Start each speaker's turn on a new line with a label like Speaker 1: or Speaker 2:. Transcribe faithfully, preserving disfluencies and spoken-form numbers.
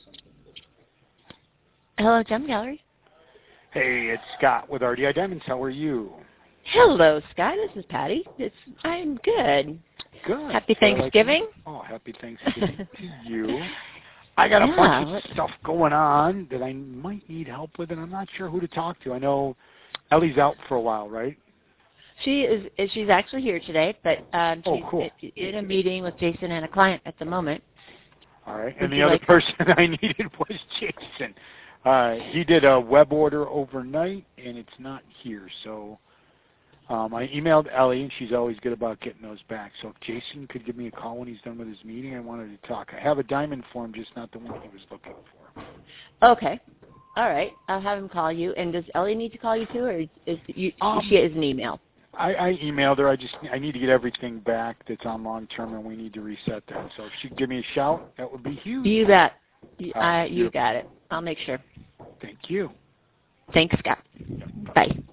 Speaker 1: Hello, Gem Gallery.
Speaker 2: Hey, it's Scott with R D I Diamonds. How are you?
Speaker 1: Hello, Scott. This is Patty. It's I'm good.
Speaker 2: Good.
Speaker 1: Happy
Speaker 2: So
Speaker 1: Thanksgiving.
Speaker 2: Like, oh, happy Thanksgiving to you. I got a
Speaker 1: yeah,
Speaker 2: bunch of
Speaker 1: let's...
Speaker 2: stuff going on that I might need help with, and I'm not sure who to talk to. I know Ellie's out for a while, right?
Speaker 1: She is. She's actually here today, but um,
Speaker 2: oh,
Speaker 1: she's
Speaker 2: cool.
Speaker 1: in a meeting with Jason and a client at the moment.
Speaker 2: All right.
Speaker 1: Would
Speaker 2: and the
Speaker 1: you
Speaker 2: other
Speaker 1: like
Speaker 2: person I needed was Jason. Uh, he did a web order overnight, and it's not here. So um, I emailed Ellie, and she's always good about getting those back. So if Jason could give me a call when he's done with his meeting, I wanted to talk. I have a diamond for him, just not the one he was looking for.
Speaker 1: Okay. All right. I'll have him call you. And does Ellie need to call you too, or is, is you,
Speaker 2: Um,
Speaker 1: she has an email?
Speaker 2: I, I emailed her. I just I need to get everything back that's on long term, and we need to reset that. So if she could give me a shout, that would be huge.
Speaker 1: You bet. You,
Speaker 2: right,
Speaker 1: uh, you got it. I'll make sure.
Speaker 2: Thank you.
Speaker 1: Thanks, Scott.
Speaker 2: Yep.
Speaker 1: Bye.